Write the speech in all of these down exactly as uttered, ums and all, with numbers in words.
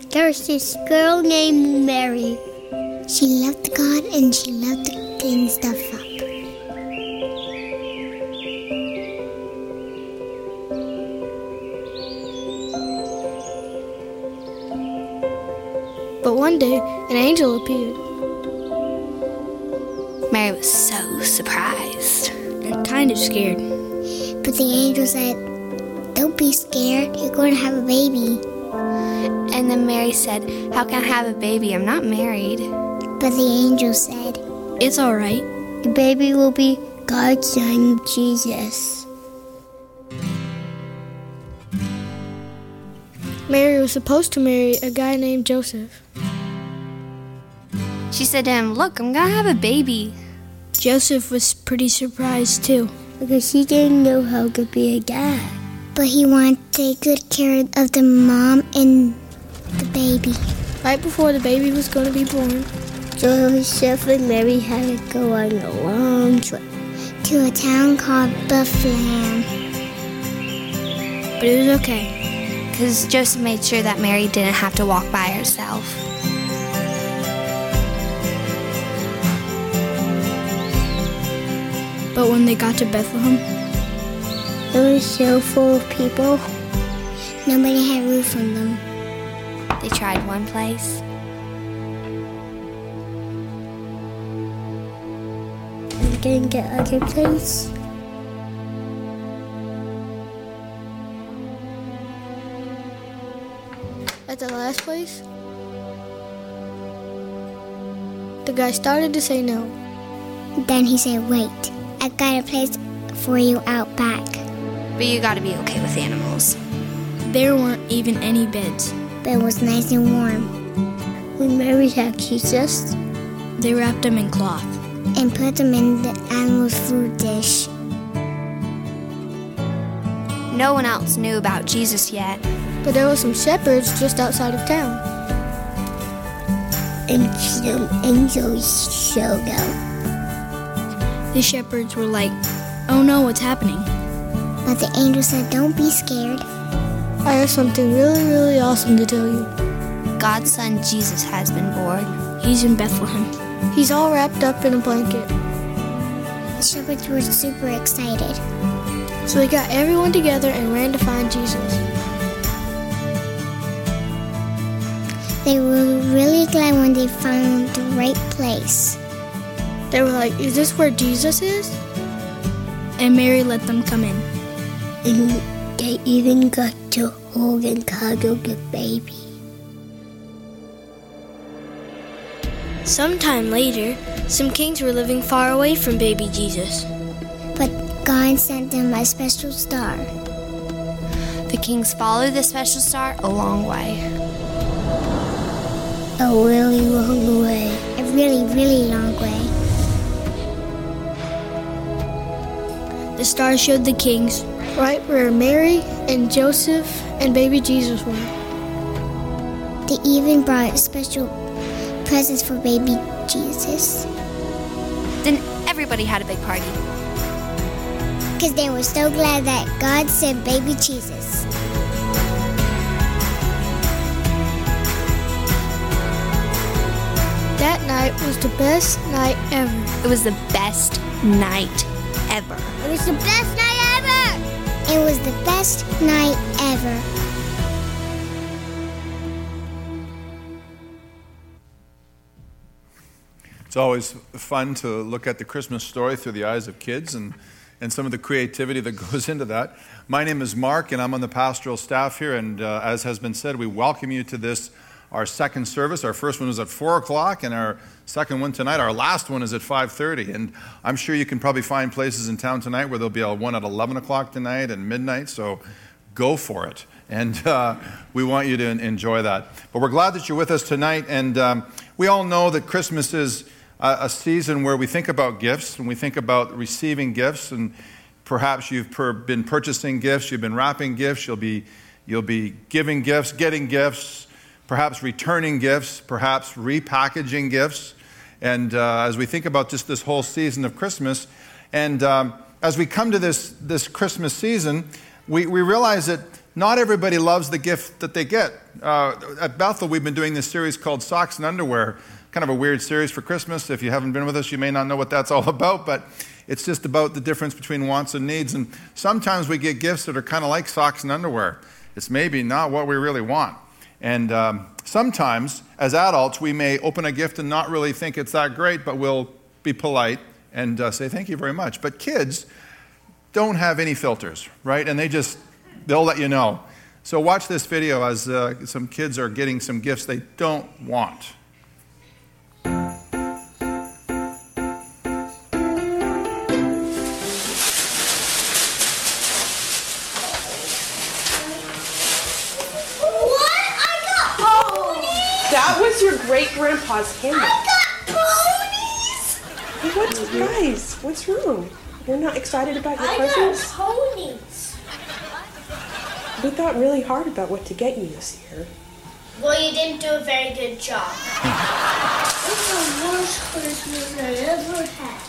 There's this girl named Mary. She loved God and she loved to clean stuff up. But one day, an angel appeared. Mary was so surprised and kind of scared. But the angel said, "Don't be scared, you're going to have a baby." And then Mary said, "How can I have a baby? I'm not married." But the angel said, "It's all right. The baby will be God's son, Jesus." Mary was supposed to marry a guy named Joseph. She said to him, "Look, I'm going to have a baby." Joseph was pretty surprised too, because he didn't know how to be a dad. But he wanted to take good care of the mom and the baby. Right before the baby was going to be born, Joseph and Mary had to go on a long trip to a town called Bethlehem. But it was okay, because Joseph made sure that Mary didn't have to walk by herself. But when they got to Bethlehem, it was so full of people. Nobody had roof on them. They tried one place. They didn't get other place. At the last place, the guy started to say no. Then he said, "Wait, I got a place for you out back." But you gotta be okay with animals. There weren't even any beds. But it was nice and warm. When Mary had Jesus, they wrapped him in cloth and put him in the animal's food dish. No one else knew about Jesus yet. But there were some shepherds just outside of town. And some angels showed up. The shepherds were like, "Oh no, what's happening?" But the angel said, "Don't be scared. I have something really, really awesome to tell you. God's son Jesus has been born. He's in Bethlehem. He's all wrapped up in a blanket." The shepherds were super excited. So they got everyone together and ran to find Jesus. They were really glad when they found the right place. They were like, "Is this where Jesus is?" And Mary let them come in. And they even got to hold and cuddle the baby. Sometime later, some kings were living far away from baby Jesus. But God sent them a special star. The kings followed the special star a long way. A really long way. A really, really long way. The star showed the kings right where Mary and Joseph and baby Jesus were. They even brought special presents for baby Jesus. Then everybody had a big party. Because they were so glad that God sent baby Jesus. That night was the best night ever. It was the best night ever. It was the best night ever! It was the best night ever. It's always fun to look at the Christmas story through the eyes of kids and, and some of the creativity that goes into that. My name is Mark, and I'm on the pastoral staff here, and uh, as has been said, we welcome you to this, our second service. Our first one was at four o'clock, and our second one tonight, our last one is at five thirty. And I'm sure you can probably find places in town tonight where there'll be a one at eleven o'clock tonight and midnight, so go for it. And uh, we want you to enjoy that. But we're glad that you're with us tonight, and um, we all know that Christmas is a season where we think about gifts and we think about receiving gifts, and perhaps you've per- been purchasing gifts, you've been wrapping gifts, you'll be you'll be giving gifts, getting gifts, perhaps returning gifts, perhaps repackaging gifts. And uh, as we think about just this whole season of Christmas, and um, as we come to this this Christmas season, we, we realize that not everybody loves the gift that they get. Uh, at Bethel, we've been doing this series called Socks and Underwear, kind of a weird series for Christmas. If you haven't been with us, you may not know what that's all about, but it's just about the difference between wants and needs. And sometimes we get gifts that are kind of like socks and underwear. It's maybe not what we really want. And um, sometimes, as adults, we may open a gift and not really think it's that great, but we'll be polite and uh, say, thank you very much. But kids don't have any filters, right? And they just, they'll let you know. So watch this video as uh, some kids are getting some gifts they don't want. That was your great-grandpa's hammer. I got ponies! What, guys, what's wrong? You're not excited about your I presents? got ponies. We thought really hard about what to get you this year. Well, you didn't do a very good job. It's the worst Christmas I ever had.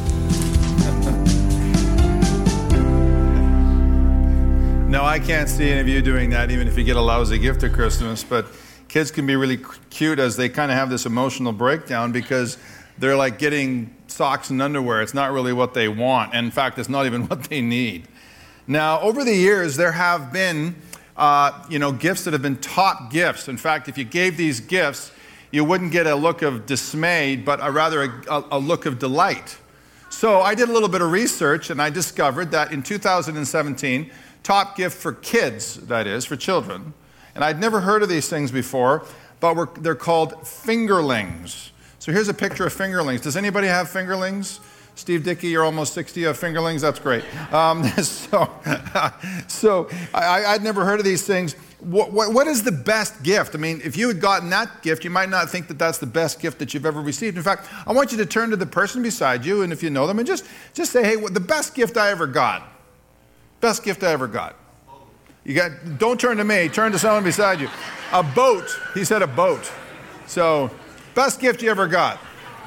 No, I can't see any of you doing that, even if you get a lousy gift at Christmas, but kids can be really cute as they kind of have this emotional breakdown because they're like getting socks and underwear. It's not really what they want. And in fact, it's not even what they need. Now, over the years, there have been, uh, you know, gifts that have been top gifts. In fact, if you gave these gifts, you wouldn't get a look of dismay, but a rather a, a look of delight. So I did a little bit of research, and I discovered that in two thousand seventeen, top gift for kids, that is, for children, and I'd never heard of these things before, but we're, they're called fingerlings. So here's a picture of fingerlings. Does anybody have fingerlings? Steve Dickey, you're almost sixty, you have fingerlings? That's great. Um, so so I, I'd never heard of these things. What, what, what is the best gift? I mean, if you had gotten that gift, you might not think that that's the best gift that you've ever received. In fact, I want you to turn to the person beside you, and if you know them, and just, just say, hey, what, the best gift I ever got. Best gift I ever got. You got, don't turn to me, turn to someone beside you. A boat, he said a boat. So, best gift you ever got.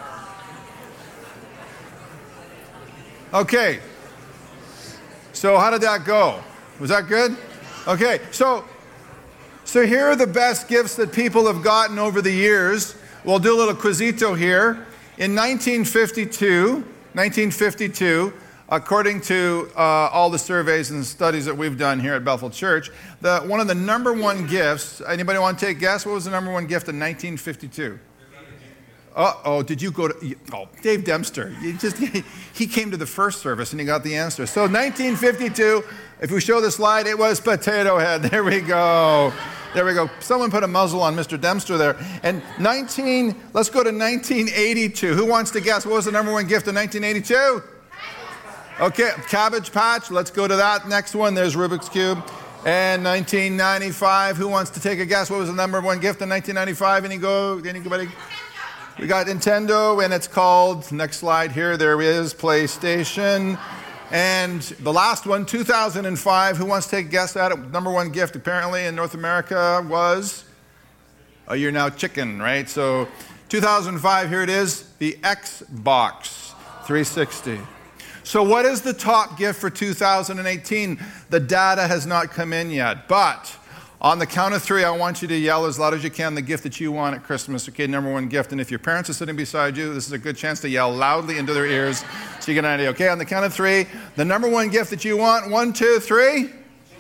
Okay. So how did that go? Was that good? Okay, so, so here are the best gifts that people have gotten over the years. We'll do a little quizito here. In nineteen fifty-two, nineteen fifty-two, according to uh, all the surveys and studies that we've done here at Bethel Church, the, one of the number one gifts, anybody want to take a guess? What was the number one gift in nineteen fifty-two? Uh-oh, did you go to, oh, Dave Dempster. You just, he came to the first service and he got the answer. So nineteen fifty-two, if we show the slide, it was Potato Head. There we go. There we go. Someone put a muzzle on Mister Dempster there. And nineteen, let's go to nineteen eighty-two. Who wants to guess what was the number one gift in nineteen eighty-two? Okay, Cabbage Patch. Let's go to that next one. There's Rubik's Cube. And nineteen ninety-five. Who wants to take a guess? What was the number one gift in nineteen ninety-five? Any go? Anybody? We got Nintendo, and it's called, next slide here, there is PlayStation. And the last one, two thousand five. Who wants to take a guess at it? Number one gift apparently in North America was, oh, you're now chicken, right? So two thousand five, here it is, the Xbox three sixty. So what is the top gift for two thousand eighteen? The data has not come in yet, but on the count of three, I want you to yell as loud as you can the gift that you want at Christmas, okay, number one gift. And if your parents are sitting beside you, this is a good chance to yell loudly into their ears so you get an idea, okay? On the count of three, the number one gift that you want, one, two, three.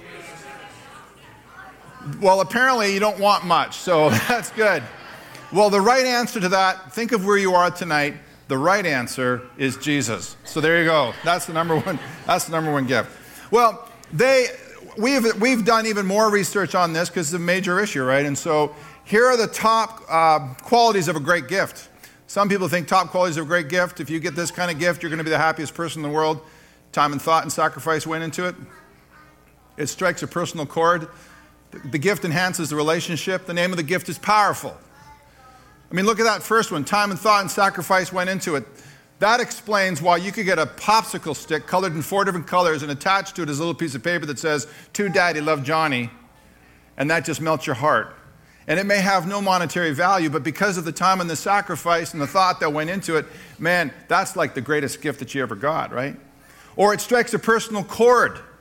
Well, apparently you don't want much, so that's good. Well, the right answer to that, think of where you are tonight. The right answer is Jesus. So there you go. That's the number one, that's the number one gift. Well, they... We've, we've done even more research on this because it's a major issue, right? And so here are the top uh, qualities of a great gift. Some people think top qualities of a great gift. If you get this kind of gift, you're going to be the happiest person in the world. Time and thought and sacrifice went into it. It strikes a personal chord. The gift enhances the relationship. The name of the gift is powerful. I mean, look at that first one. Time and thought and sacrifice went into it. That explains why you could get a popsicle stick colored in four different colors and attached to it is a little piece of paper that says, "To Daddy, love Johnny," and that just melts your heart. And it may have no monetary value, but because of the time and the sacrifice and the thought that went into it, man, that's like the greatest gift that you ever got, right? Or it strikes a personal chord.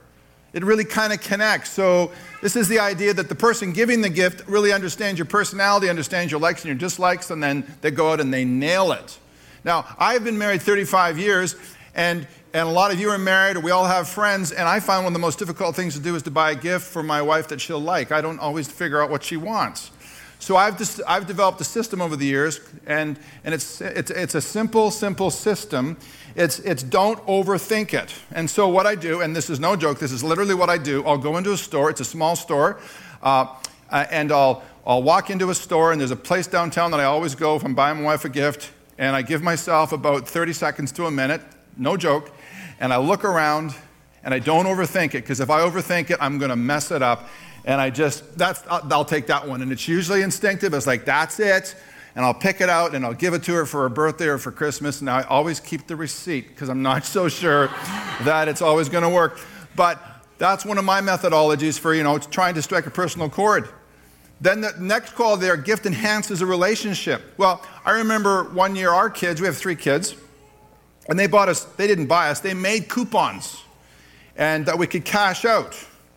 It really kind of connects. So this is the idea that the person giving the gift really understands your personality, understands your likes and your dislikes, and then they go out and they nail it. Now, I've been married thirty-five years, and, and a lot of you are married, or we all have friends, and I find one of the most difficult things to do is to buy a gift for my wife that she'll like. I don't always figure out what she wants. So I've just, I've developed a system over the years, and, and it's, it's, it's a simple, simple system. It's, it's don't overthink it. And so what I do, and this is no joke, this is literally what I do, I'll go into a store, it's a small store, uh, uh, and I'll, I'll walk into a store, and there's a place downtown that I always go if I'm buying my wife a gift, and I give myself about thirty seconds to a minute, no joke, and I look around, and I don't overthink it, because if I overthink it, I'm going to mess it up. And I just, that's, I'll, I'll take that one. And it's usually instinctive. It's like, that's it. And I'll pick it out and I'll give it to her for her birthday or for Christmas. And I always keep the receipt because I'm not so sure that it's always going to work. But that's one of my methodologies for, you know, trying to strike a personal chord. Then the next call there, gift enhances a relationship. Well, I remember one year our kids, we have three kids, and they bought us, they didn't buy us, they made coupons and that we could cash out.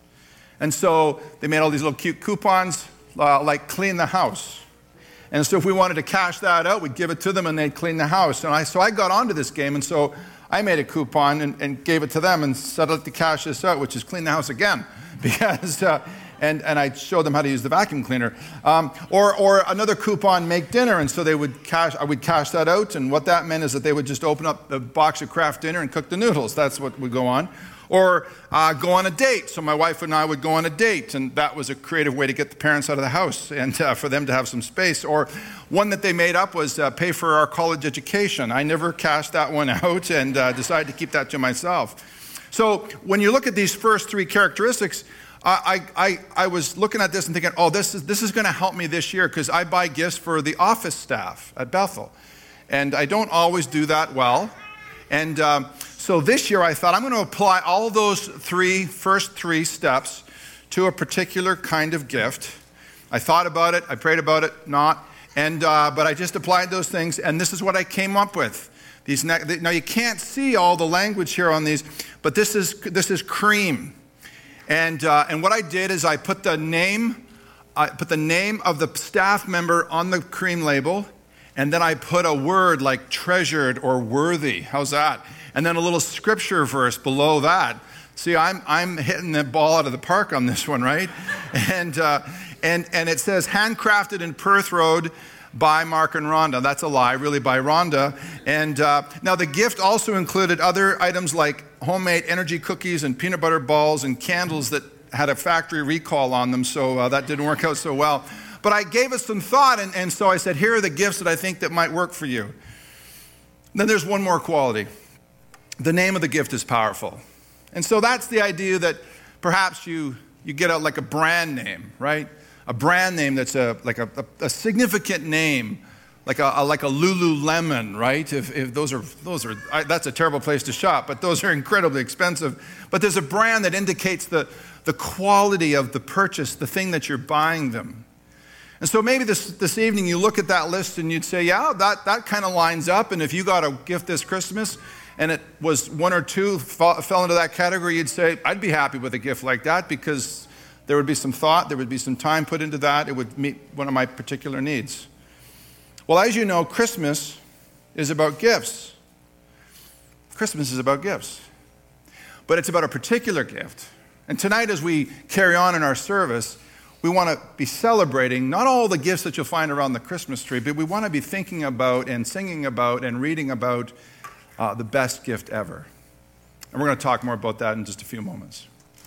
And so they made all these little cute coupons, uh, like clean the house. And so if we wanted to cash that out, we'd give it to them and they'd clean the house. And I, so I got onto this game, and so I made a coupon and, and gave it to them and said, I'd like to cash this out, which is clean the house again. because uh, and, and I showed them how to use the vacuum cleaner. Um, or, or another coupon, make dinner. And so they would cash, I would cash that out. And what that meant is that they would just open up the box of Kraft Dinner and cook the noodles. That's what would go on. Or uh, go on a date. So my wife and I would go on a date, and that was a creative way to get the parents out of the house and uh, for them to have some space. Or one that they made up was uh, pay for our college education. I never cashed that one out and uh, decided to keep that to myself. So when you look at these first three characteristics, uh, I, I, I was looking at this and thinking, oh, this is, this is going to help me this year because I buy gifts for the office staff at Bethel. And I don't always do that well. And um, so this year I thought I'm going to apply all those three, first three steps to a particular kind of gift. I thought about it, I prayed about it, not, and uh, but I just applied those things, and this is what I came up with. These ne- now you can't see all the language here on these, but this is this is cream, and uh, and what I did is I put the name, I put the name of the staff member on the cream label. And then I put a word like treasured or worthy. How's that? And then a little scripture verse below that. See, I'm I'm hitting the ball out of the park on this one, right? And uh, and and it says handcrafted in Perth Road by Mark and Rhonda. That's a lie, really by Rhonda. And uh, now the gift also included other items like homemade energy cookies and peanut butter balls and candles that had a factory recall on them. So uh, that didn't work out so well. But I gave it some thought, and, and so I said, here are the gifts that I think that might work for you. Then there's one more quality. The name of the gift is powerful. And so that's the idea that perhaps you, you get a, like a brand name, right? A brand name that's a, like a, a, a significant name, like a, a like a Lululemon, right? If, if those are, those are I, that's a terrible place to shop, but those are incredibly expensive. But there's a brand that indicates the, the quality of the purchase, the thing that you're buying them. And so maybe this, this evening you look at that list and you'd say, yeah, that, that kind of lines up. And if you got a gift this Christmas and it was one or two fall, fell into that category, you'd say, I'd be happy with a gift like that because there would be some thought, there would be some time put into that. It would meet one of my particular needs. Well, as you know, Christmas is about gifts. Christmas is about gifts. But it's about a particular gift. And tonight as we carry on in our service, we want to be celebrating not all the gifts that you'll find around the Christmas tree, but we want to be thinking about and singing about and reading about uh, the best gift ever. And we're going to talk more about that in just a few moments.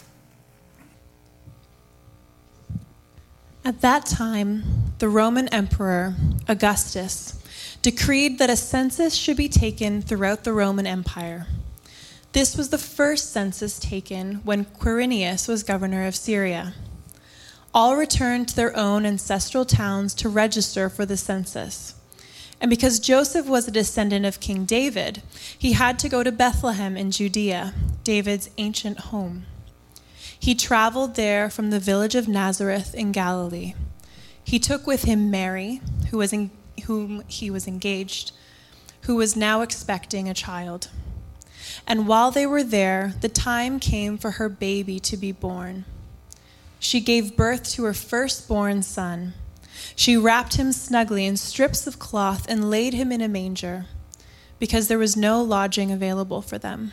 At that time, the Roman Emperor, Augustus, decreed that a census should be taken throughout the Roman Empire. This was the first census taken when Quirinius was governor of Syria. All returned to their own ancestral towns to register for the census. And because Joseph was a descendant of King David, he had to go to Bethlehem in Judea, David's ancient home. He traveled there from the village of Nazareth in Galilee. He took with him Mary, who was in, whom he was engaged, who was now expecting a child. And while they were there, the time came for her baby to be born. She gave birth to her firstborn son. She wrapped him snugly in strips of cloth and laid him in a manger, because there was no lodging available for them.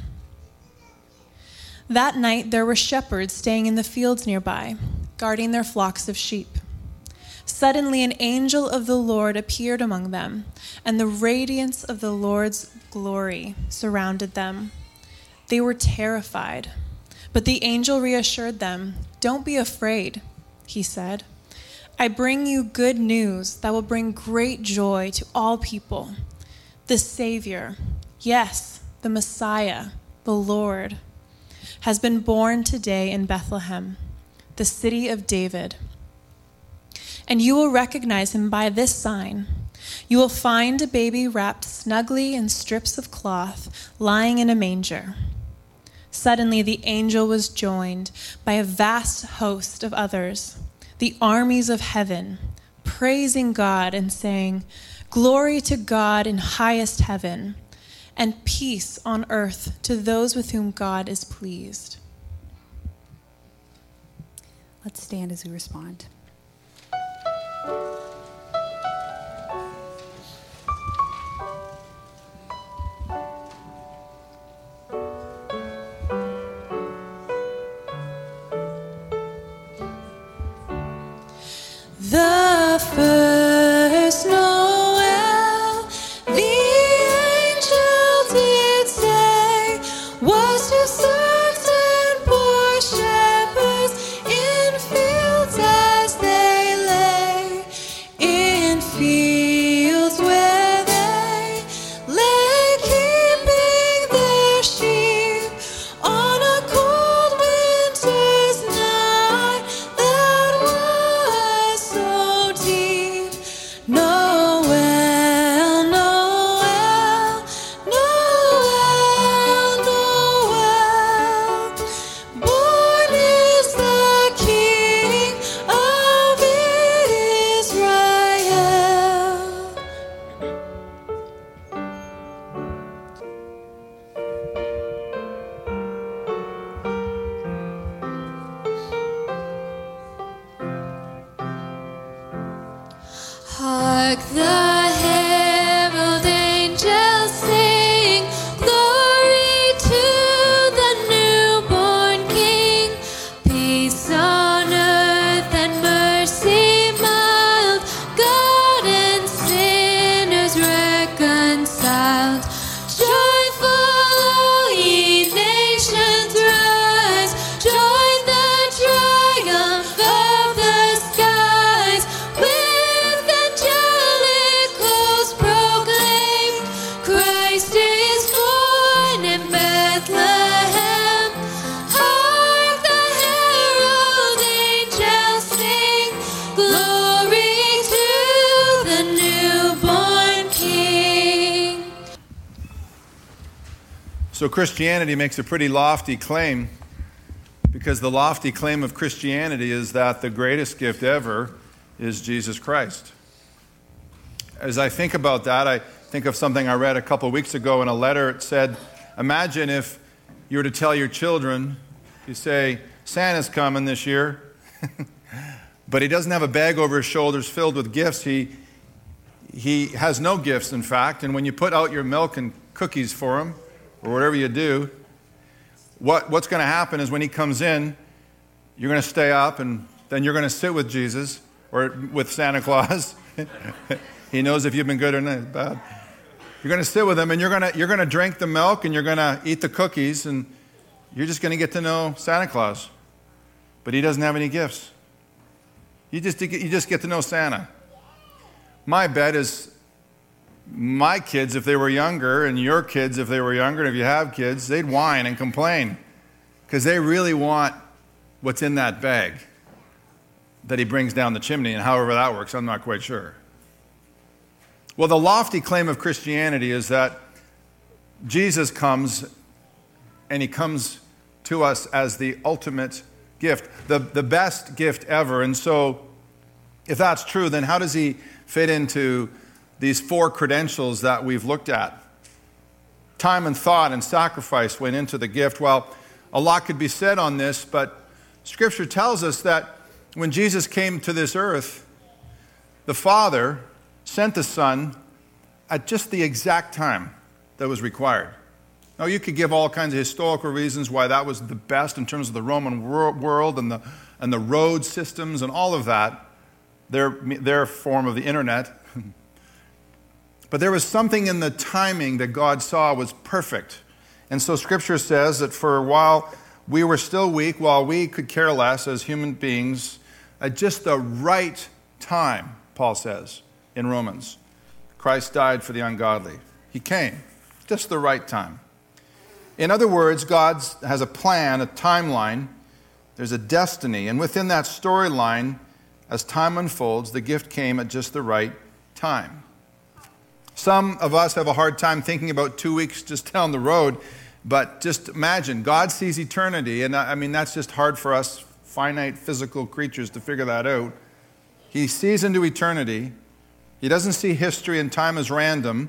That night there were shepherds staying in the fields nearby, guarding their flocks of sheep. Suddenly an angel of the Lord appeared among them, and the radiance of the Lord's glory surrounded them. They were terrified, but the angel reassured them. "Don't be afraid," he said. "I bring you good news that will bring great joy to all people. The Savior, yes, the Messiah, the Lord, has been born today in Bethlehem, the city of David. And you will recognize him by this sign. You will find a baby wrapped snugly in strips of cloth, lying in a manger." Suddenly the angel was joined by a vast host of others, the armies of heaven, praising God and saying, "Glory to God in highest heaven, and peace on earth to those with whom God is pleased." Let's stand as we respond. The first Noel, the angel did say, was to certain poor shepherds in fields as they lay, in fields where they lay keeping their sheep on a cold winter's night that was so deep. Noel, Noel, Noel, Noel, born is the King of Israel. Hark the herald angels sing, glory to the newborn King. Peace on earth and mercy mild, God and sinners reconciled. Joyful all ye nations rise, join the triumph of the skies. With angelic hosts proclaim, Christ is born in Bethlehem. Hark the herald angels sing, glory to the newborn King. So Christianity makes a pretty lofty claim, because the lofty claim of Christianity is that the greatest gift ever is Jesus Christ. As I think about that, I think of something I read a couple of weeks ago in a letter. It said, imagine if you were to tell your children, you say, Santa's coming this year, but he doesn't have a bag over his shoulders filled with gifts. He, he has no gifts, in fact, and when you put out your milk and cookies for him, or whatever you do, what, what's going to happen is when he comes in, you're going to stay up, and then you're going to sit with Jesus, or with Santa Claus. He knows if you've been good or not, bad. You're going to sit with him, and you're going to, you're going to drink the milk, and you're going to eat the cookies, and you're just going to get to know Santa Claus. But he doesn't have any gifts. You just, you just get to know Santa. My bet is my kids, if they were younger, and your kids, if they were younger, and if you have kids, they'd whine and complain because they really want what's in that bag that he brings down the chimney, and however that works, I'm not quite sure. Well, the lofty claim of Christianity is that Jesus comes, and he comes to us as the ultimate gift, the, the best gift ever. And so, if that's true, then how does he fit into these four credentials that we've looked at? time and thought and sacrifice went into the gift. Well, a lot could be said on this, but Scripture tells us that when Jesus came to this earth, the Father sent the Son at just the exact time that was required. Now, you could give all kinds of historical reasons why that was the best in terms of the Roman wor- world and the, and the road systems and all of that, their, their form of the internet. But there was something in the timing that God saw was perfect. And so Scripture says that for a while we were still weak, while we could care less as human beings, at just the right time, Paul says in Romans, Christ died for the ungodly. He came, just the right time. In other words, God has a plan, a timeline. There's a destiny. And within that storyline, as time unfolds, the gift came at just the right time. Some of us have a hard time thinking about two weeks just down the road, but just imagine, God sees eternity, and I mean, that's just hard for us finite physical creatures to figure that out. He sees into eternity. He doesn't see history and time as random,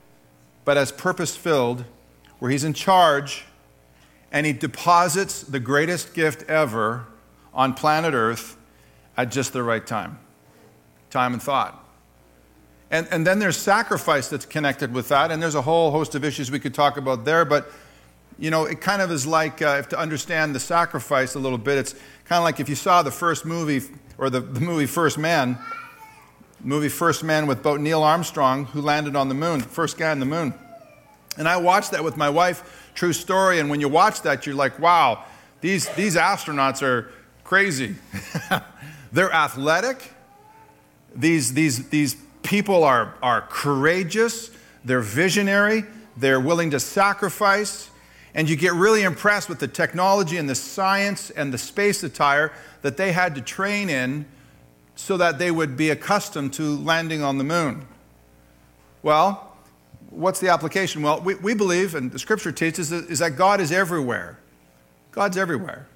but as purpose-filled, where he's in charge, and he deposits the greatest gift ever on planet Earth at just the right time. Time and thought. And, and then there's sacrifice that's connected with that, and there's a whole host of issues we could talk about there, but you know, it kind of is like, uh, if to understand the sacrifice a little bit, it's kind of like if you saw the first movie, or the, the movie First Man, movie First Man with both Neil Armstrong, who landed on the moon, first guy on the moon. And I watched that with my wife, true story, and when you watch that, you're like, wow, these, these astronauts are crazy. They're athletic. These, these, these people are, are courageous. They're visionary. They're willing to sacrifice. And you get really impressed with the technology and the science and the space attire that they had to train in so that they would be accustomed to landing on the moon. Well, what's the application? Well, we, we believe, and the Scripture teaches, is that God is everywhere. God's everywhere.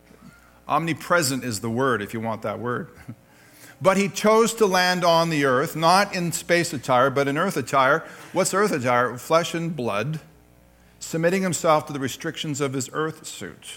Omnipresent is the word, if you want that word. But he chose to land on the earth, not in space attire, but in earth attire. What's earth attire? Flesh and blood, submitting himself to the restrictions of his earth suit.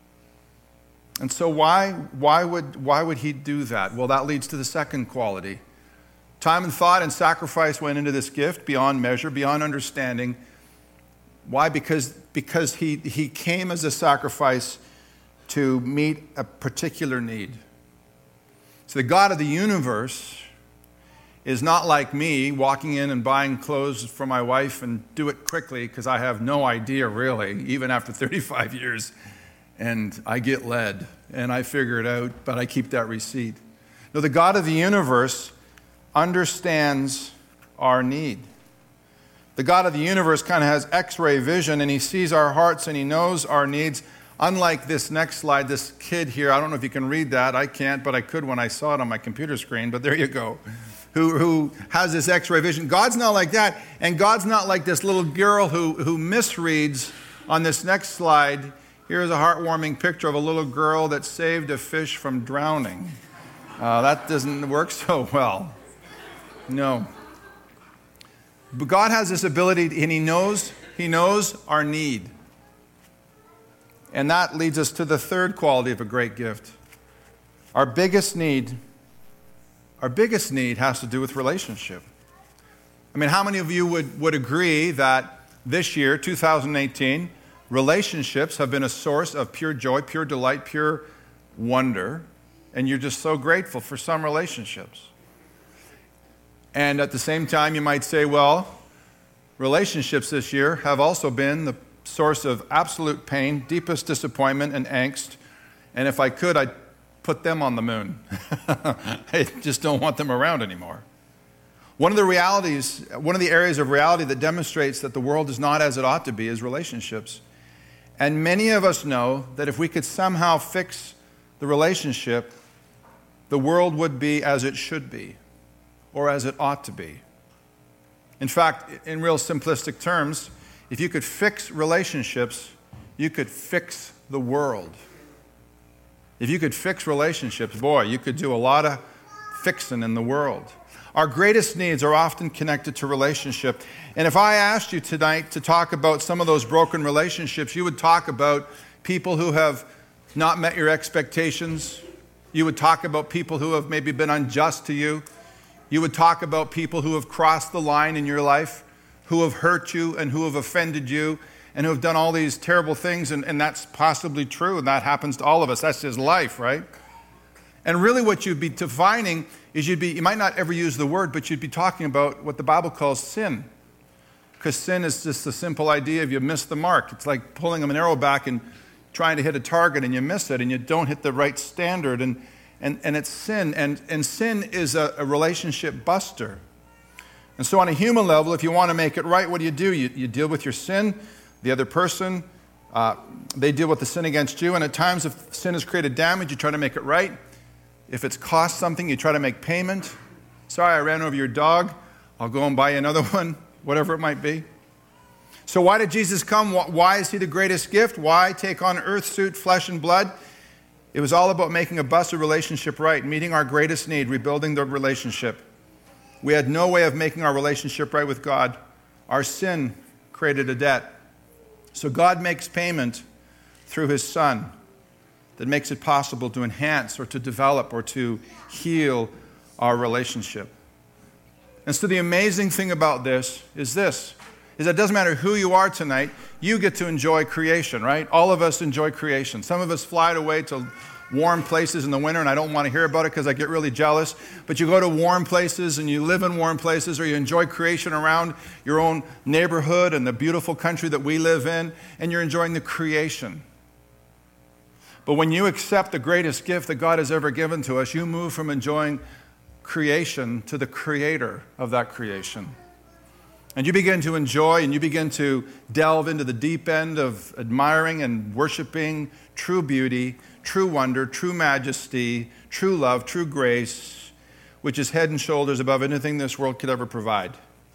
And so why, why, would, why would he do that? Well, that leads to the second quality. Time and thought and sacrifice went into this gift beyond measure, beyond understanding. Why? Because, because he, he came as a sacrifice to meet a particular need. So the God of the universe is not like me walking in and buying clothes for my wife and do it quickly because I have no idea really, even after thirty-five years. And I get led and I figure it out, but I keep that receipt. No, the God of the universe understands our need. The God of the universe kind of has x-ray vision, and he sees our hearts and he knows our needs. Unlike this next slide, this kid here, I don't know if you can read that. I can't, but I could when I saw it on my computer screen, but there you go. Who, who has this x-ray vision. God's not like that, and God's not like this little girl who, who misreads on this next slide. Here's a heartwarming picture of a little girl that saved a fish from drowning. Uh, that doesn't work so well. No. But God has this ability, and he knows, he knows our need. And that leads us to the third quality of a great gift. Our biggest need, our biggest need has to do with relationship. I mean, how many of you would, would agree that this year, two thousand eighteen, relationships have been a source of pure joy, pure delight, pure wonder, and you're just so grateful for some relationships? And at the same time, you might say, well, relationships this year have also been the source of absolute pain, deepest disappointment, and angst. And if I could, I'd put them on the moon. I just don't want them around anymore. One of the realities, one of the areas of reality that demonstrates that the world is not as it ought to be is relationships. And many of us know that if we could somehow fix the relationship, the world would be as it should be, or as it ought to be. In fact, in real simplistic terms, if you could fix relationships, you could fix the world. If you could fix relationships, boy, you could do a lot of fixing in the world. Our greatest needs are often connected to relationship. And if I asked you tonight to talk about some of those broken relationships, you would talk about people who have not met your expectations. You would talk about people who have maybe been unjust to you. You would talk about people who have crossed the line in your life, who have hurt you and who have offended you and who have done all these terrible things, and, and that's possibly true, and that happens to all of us. That's just life, right? And really what you'd be defining is you'd be, you might not ever use the word, but you'd be talking about what the Bible calls sin. Because sin is just the simple idea of you miss the mark. It's like pulling an arrow back and trying to hit a target and you miss it and you don't hit the right standard, and and, and it's sin. And, and sin is a, a relationship buster. And so on a human level, if you want to make it right, what do you do? You, you deal with your sin, the other person, uh, they deal with the sin against you, and at times if sin has created damage, you try to make it right. If it's cost something, you try to make payment. Sorry, I ran over your dog. I'll go and buy you another one, whatever it might be. So why did Jesus come? Why is he the greatest gift? Why take on earth suit, flesh and blood? It was all about making a busted relationship right, meeting our greatest need, rebuilding the relationship. We had no way of making our relationship right with God. Our sin created a debt. So God makes payment through his Son that makes it possible to enhance or to develop or to heal our relationship. And so the amazing thing about this is this, is that it doesn't matter who you are tonight, you get to enjoy creation, right? All of us enjoy creation. Some of us fly away to warm places in the winter, and I don't want to hear about it because I get really jealous. But you go to warm places and you live in warm places, or you enjoy creation around your own neighborhood and the beautiful country that we live in, and you're enjoying the creation. But when you accept the greatest gift that God has ever given to us, you move from enjoying creation to the creator of that creation. And you begin to enjoy and you begin to delve into the deep end of admiring and worshiping true beauty, true wonder, true majesty, true love, true grace, which is head and shoulders above anything this world could ever provide.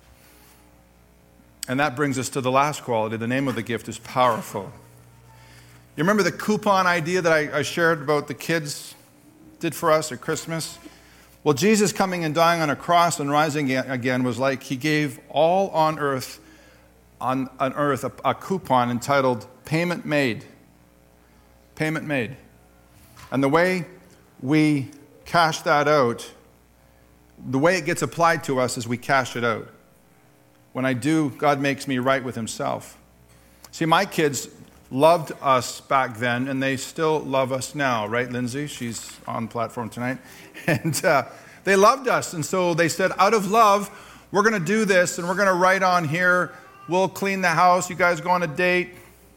And that brings us to the last quality. The name of the gift is powerful. You remember the coupon idea that I, I shared about the kids did for us at Christmas? Well, Jesus coming and dying on a cross and rising again was like he gave all on earth, on, on earth a, a coupon entitled Payment Made. Payment Made. And the way we cash that out, the way it gets applied to us is we cash it out. When I do, God makes me right with himself. See, my kids loved us back then, and they still love us now, right, Lindsay? She's on the platform tonight. And uh, they loved us, and so they said, out of love, we're going to do this, and we're going to write on here, we'll clean the house, you guys go on a date.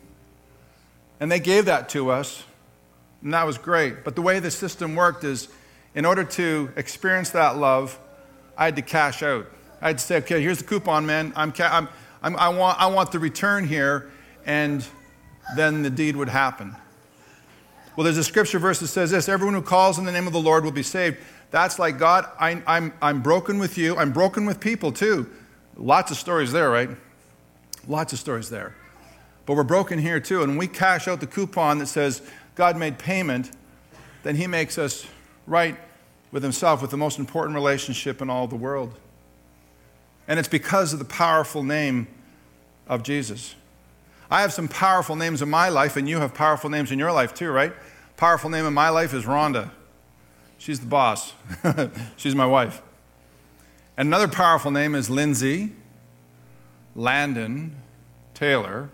And they gave that to us, and that was great. But the way the system worked is, in order to experience that love, I had to cash out. I had to say, okay, here's the coupon, man. I'm, ca- I'm, I'm, I want, I want the return here, and then the deed would happen. Well, there's a scripture verse that says this, everyone who calls in the name of the Lord will be saved. That's like, God, I, I'm, I'm broken with you. I'm broken with people too. Lots of stories there, right? Lots of stories there. But we're broken here too. And when we cash out the coupon that says God made payment, then he makes us right with himself, with the most important relationship in all the world. And it's because of the powerful name of Jesus. I have some powerful names in my life, and you have powerful names in your life too, right? Powerful name in my life is Rhonda. She's the boss. She's my wife. And another powerful name is Lindsay, Landon, Taylor.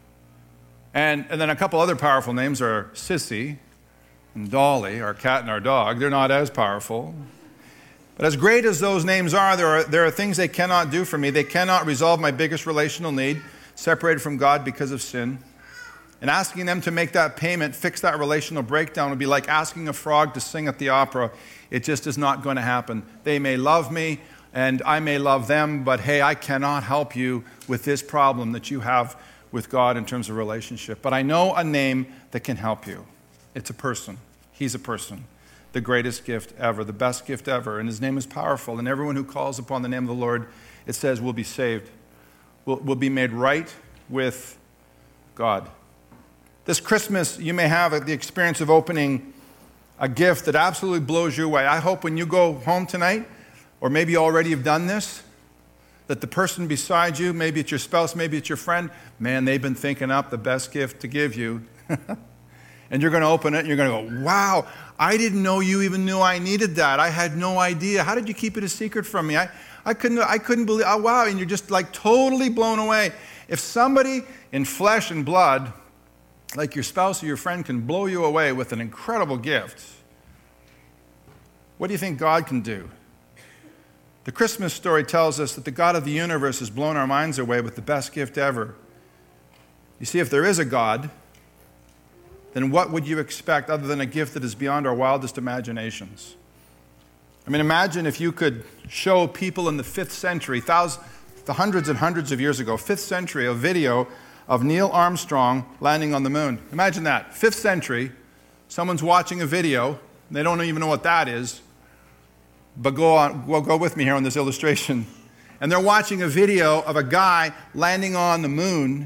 And, and then a couple other powerful names are Sissy and Dolly, our cat and our dog. They're not as powerful. But as great as those names are, there are, there are things they cannot do for me. They cannot resolve my biggest relational need, separated from God because of sin. And asking them to make that payment, fix that relational breakdown, would be like asking a frog to sing at the opera. It just is not going to happen. They may love me, and I may love them, but hey, I cannot help you with this problem that you have with God in terms of relationship. But I know a name that can help you. It's a person. He's a person. The greatest gift ever, the best gift ever, and his name is powerful. And everyone who calls upon the name of the Lord, it says, will be saved. Will, will be made right with God. This Christmas, you may have the experience of opening a gift that absolutely blows you away. I hope when you go home tonight Or maybe you already have done this, that the person beside you, maybe it's your spouse, maybe it's your friend, man, they've been thinking up the best gift to give you. And you're going to open it and you're going to go, wow, I didn't know you even knew I needed that. I had no idea. How did you keep it a secret from me? I, I couldn't I couldn't believe, oh wow, and you're just like totally blown away. If somebody in flesh and blood, like your spouse or your friend, can blow you away with an incredible gift, what do you think God can do? The Christmas story tells us that the God of the universe has blown our minds away with the best gift ever. You see, if there is a God, then what would you expect other than a gift that is beyond our wildest imaginations? I mean, imagine if you could show people in the fifth century, thousands, the hundreds and hundreds of years ago, fifth century, a video of Neil Armstrong landing on the moon. Imagine that, fifth century, someone's watching a video, they don't even know what that is, but go on, well, go with me here on this illustration, and they're watching a video of a guy landing on the moon.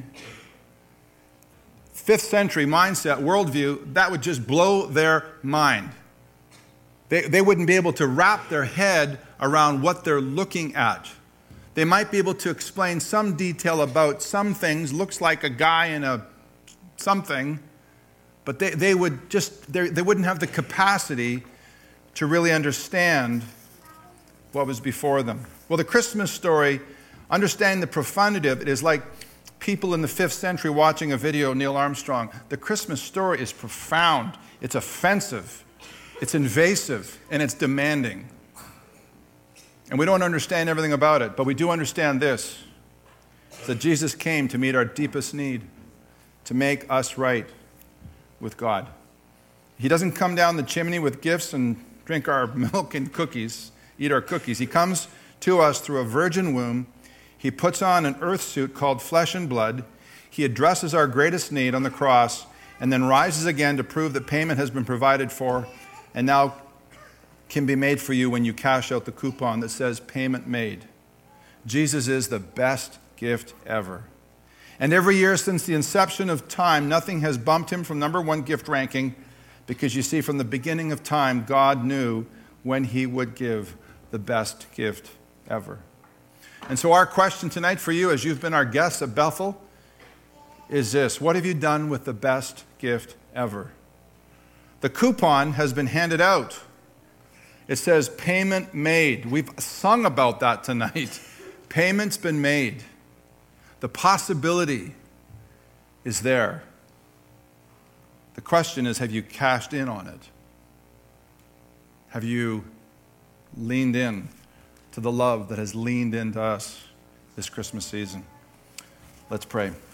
Fifth century mindset, worldview, that would just blow their mind. They, they wouldn't be able to wrap their head around what they're looking at. They might be able to explain some detail about some things, looks like a guy in a something, but they, they would just, they, they wouldn't have the capacity to really understand what was before them. Well, the Christmas story, understanding the profundity of it, is like people in the fifth century watching a video of Neil Armstrong. The Christmas story is profound, it's offensive, it's invasive, and it's demanding. And we don't understand everything about it, but we do understand this, that Jesus came to meet our deepest need, to make us right with God. He doesn't come down the chimney with gifts and drink our milk and cookies, eat our cookies. He comes to us through a virgin womb. He puts on an earth suit called flesh and blood. He addresses our greatest need on the cross and then rises again to prove that payment has been provided for and now can be made for you when you cash out the coupon that says payment made. Jesus is the best gift ever. And every year since the inception of time, nothing has bumped him from number one gift ranking, because you see, from the beginning of time, God knew when he would give the best gift ever. And so our question tonight for you, as you've been our guests at Bethel, is this: what have you done with the best gift ever? The coupon has been handed out. It says payment made. We've sung about that tonight. Payment's been made. The possibility is there. The question is, have you cashed in on it? Have you leaned in to the love that has leaned into us this Christmas season? Let's pray.